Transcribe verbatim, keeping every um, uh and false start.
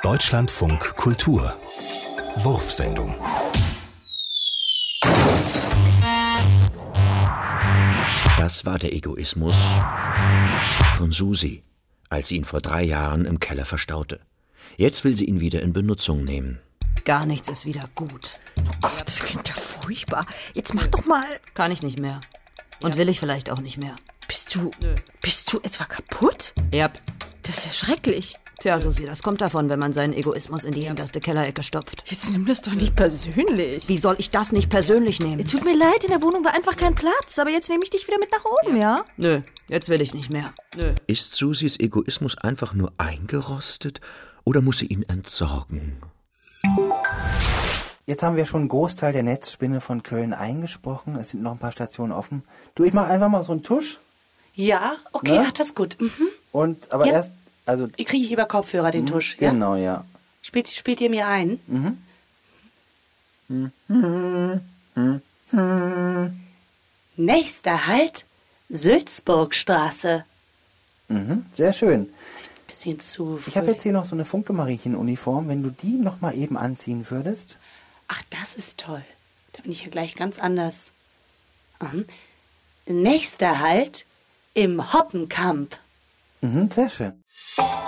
Deutschlandfunk Kultur. Wurfsendung. Das war der Egoismus von Susi, als sie ihn vor drei Jahren im Keller verstaute. Jetzt will sie ihn wieder in Benutzung nehmen. Gar nichts ist wieder gut. Oh Gott, das klingt ja furchtbar. Jetzt mach doch mal... Kann ich nicht mehr. Und ja. will ich vielleicht auch nicht mehr. Bist du... Nö. Bist du etwa kaputt? Ja. Das ist ja schrecklich. Tja, Susi, das kommt davon, wenn man seinen Egoismus in die hinterste Kellerecke stopft. Jetzt nimm das doch nicht persönlich. Wie soll ich das nicht persönlich nehmen? Tut mir leid, in der Wohnung war einfach kein Platz. Aber jetzt nehme ich dich wieder mit nach oben, ja? ja? Nö, jetzt will ich nicht mehr. Nö. Ist Susis Egoismus einfach nur eingerostet oder muss sie ihn entsorgen? Jetzt haben wir schon einen Großteil der Netzspinne von Köln eingesprochen. Es sind noch ein paar Stationen offen. Du, ich mache einfach mal so einen Tusch. Ja, okay, Ne? ach, das ist gut. Mhm. Und, aber Ja. erst, also... Ich kriege über Kopfhörer den Tusch, ja? Genau, ja. Spielt, spielt ihr mir ein? Nächster Halt, Sülzburgstraße. Mhm, sehr schön. Bisschen zu Ich habe früh. jetzt hier noch so eine Funke-Mariechen-Uniform. Wenn du die noch mal eben anziehen würdest. Ach, das ist toll. Da bin ich ja gleich ganz anders. Mhm. Nächster Halt, im Hoppenkamp. Mhm, sehr schön.